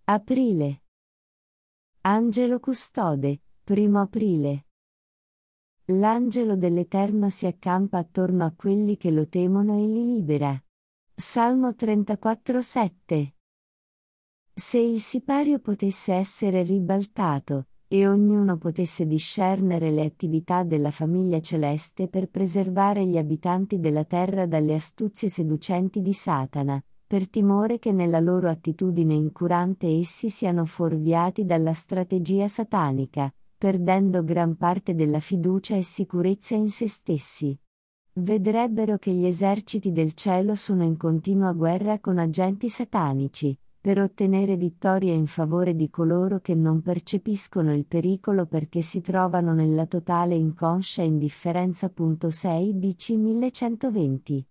Aprile. Angelo custode, 1 aprile. L'angelo dell'Eterno si accampa attorno a quelli che lo temono e li libera. Salmo 34,7. Se il sipario potesse essere ribaltato, e ognuno potesse discernere le attività della famiglia celeste per preservare gli abitanti della terra dalle astuzie seducenti di Satana, per timore che nella loro attitudine incurante essi siano fuorviati dalla strategia satanica, perdendo gran parte della fiducia e sicurezza in se stessi. Vedrebbero che gli eserciti del cielo sono in continua guerra con agenti satanici, per ottenere vittorie in favore di coloro che non percepiscono il pericolo perché si trovano nella totale inconscia indifferenza. 6 BC 1120.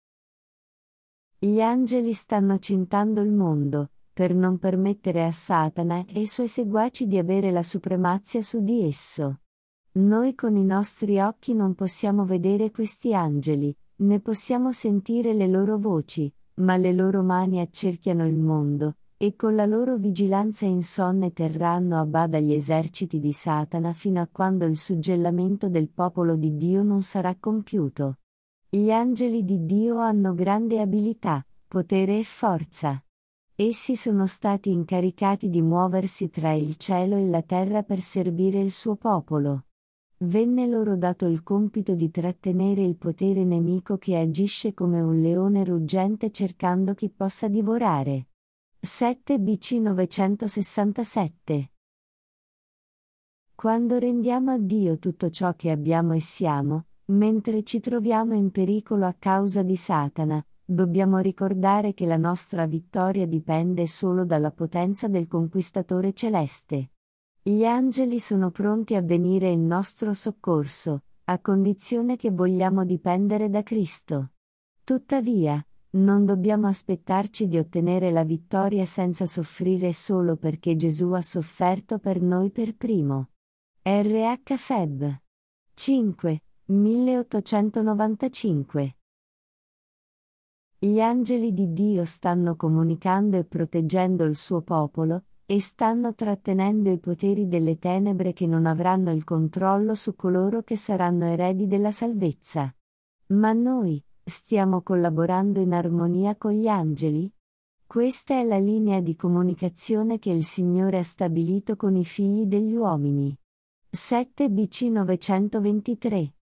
Gli angeli stanno cintando il mondo, per non permettere a Satana e ai suoi seguaci di avere la supremazia su di esso. Noi con i nostri occhi non possiamo vedere questi angeli, né possiamo sentire le loro voci, ma le loro mani accerchiano il mondo, e con la loro vigilanza insonne terranno a bada gli eserciti di Satana fino a quando il suggellamento del popolo di Dio non sarà compiuto. Gli angeli di Dio hanno grande abilità, potere e forza. Essi sono stati incaricati di muoversi tra il cielo e la terra per servire il suo popolo. Venne loro dato il compito di trattenere il potere nemico che agisce come un leone ruggente cercando chi possa divorare. 7 BC 967. Quando rendiamo a Dio tutto ciò che abbiamo e siamo, mentre ci troviamo in pericolo a causa di Satana, dobbiamo ricordare che la nostra vittoria dipende solo dalla potenza del Conquistatore celeste. Gli angeli sono pronti a venire in nostro soccorso, a condizione che vogliamo dipendere da Cristo. Tuttavia, non dobbiamo aspettarci di ottenere la vittoria senza soffrire solo perché Gesù ha sofferto per noi per primo. R.H. Feb. 5, 1895. Gli angeli di Dio stanno comunicando e proteggendo il suo popolo, e stanno trattenendo i poteri delle tenebre che non avranno il controllo su coloro che saranno eredi della salvezza. Ma noi, stiamo collaborando in armonia con gli angeli? Questa è la linea di comunicazione che il Signore ha stabilito con i figli degli uomini. 7 BC 923.